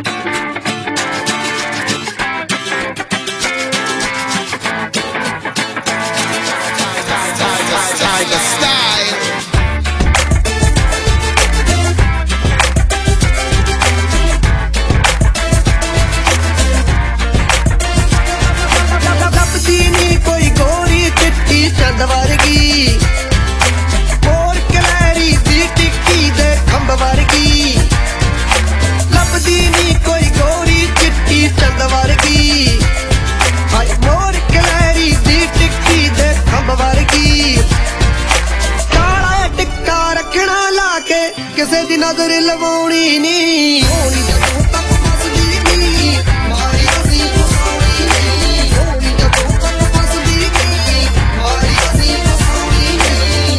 ਕਿਸੇ ਦੀ ਨਜ਼ਰ ਲਵਾਉਣੀ ਨੀ ਹੋਣੀ ਜਦੋਂ ਤੱਕ ਫਸਦੀ ਨੀ ਮਾਰੀ ਅਸੀਂ ਫਸਾਉਣੀ ਨੀ ਹੋਣੀ ਜਦੋਂ ਤੱਕ ਫਸਦੀ ਨੀ ਮਾਰੀ ਅਸੀਂ ਫਸਾਉਣੀ ਨੀ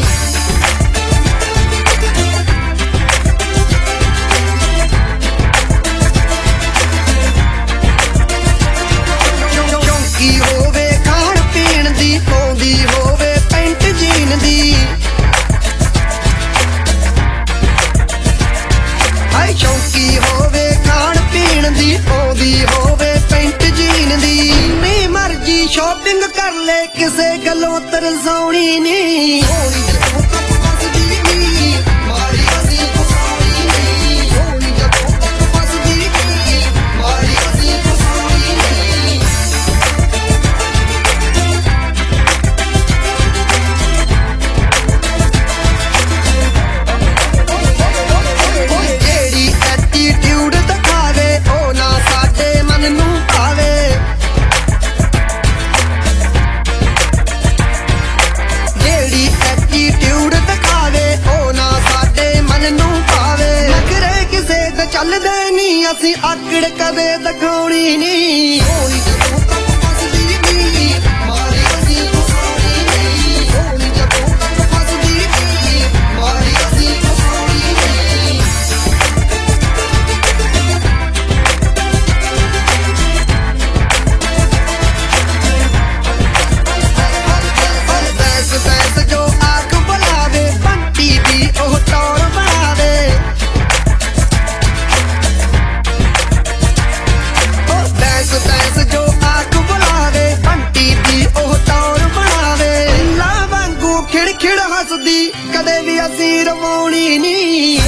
ਚੌਂਕੀ ਹੋਵੇ ਖਾਣ ਪੀਣ ਦੀ ਪਾਉਂਦੀ ਹੋਵੇ ਪੈਂਟ ਜੀਨ ਦੀ ਚੌਂਕੀ ਹੋਵੇ ਖਾਣ ਪੀਣ ਦੀ ਪਾਉਂਦੀ ਹੋਵੇ ਪੈਂਟ ਜੀਨ ਦੀ ਜਿੰਨੀ ਮਰਜੀ ਸ਼ਾਪਿੰਗ ਕਰ ਲੈ ਕਿਸੇ ਗੱਲੋਂ ਤਰਸਾਉਣੀ ਨੀ ਹੋਣੀ ਜਦੋਂ ਤੱਕ ਫਸਦੀ ਨੀ ਮਾਰੀ ਅਸੀਂ ਫਸਾਉਣੀ ਨੀ ਹੋਣੀ ਜਦੋਂ ਤੱਕ ਫਸਦੀ ਨੀ ਮਾਰੀ ਅਸੀਂ ਫਸਾਉਣੀ ਨੀ ਚੱਲਦੇ ਨੀ ਅਸੀਂ ਆਕੜ ਕਦੇ ਦਿਖਾਉਣੀ ਨੀ ਹੋਣੀ ਜਦੋਂ ਤੱਕ ਫਸਦੀ ਨੀ ਮਾਰੀ ਅਸੀਂ ਫਸਾਉਣੀ ਨੀ ਹੋਣੀ ਜਦੋਂ ਤੱਕ ਫਸਦੀ ਨੀ ਮਾਰੀ ਅਸੀਂ ਫਸਾਉਣੀ ਨੀ ਬੈਸ ਜੋ ਆਖ ਬੁਲਾਵੇ ਬੰਟੀ ਦੀ ਉਹ ਟੌਰ ਬਣਾਵੇ ਬੈਸ ਜੋ ਆਖ ਬੁਲਾਵੇ ਬੰਟੀ ਦੀ ਉਹ ਟੌਰ ਬਣਾਵੇ ਲਾ ਵਾਂਗੂ ਖਿੜ ਖਿੜ ਹੱਸਦੀ ਕਦੇ ਵੀ ਅਸੀਂ ਰਵਾਉਣੀ ਨੀ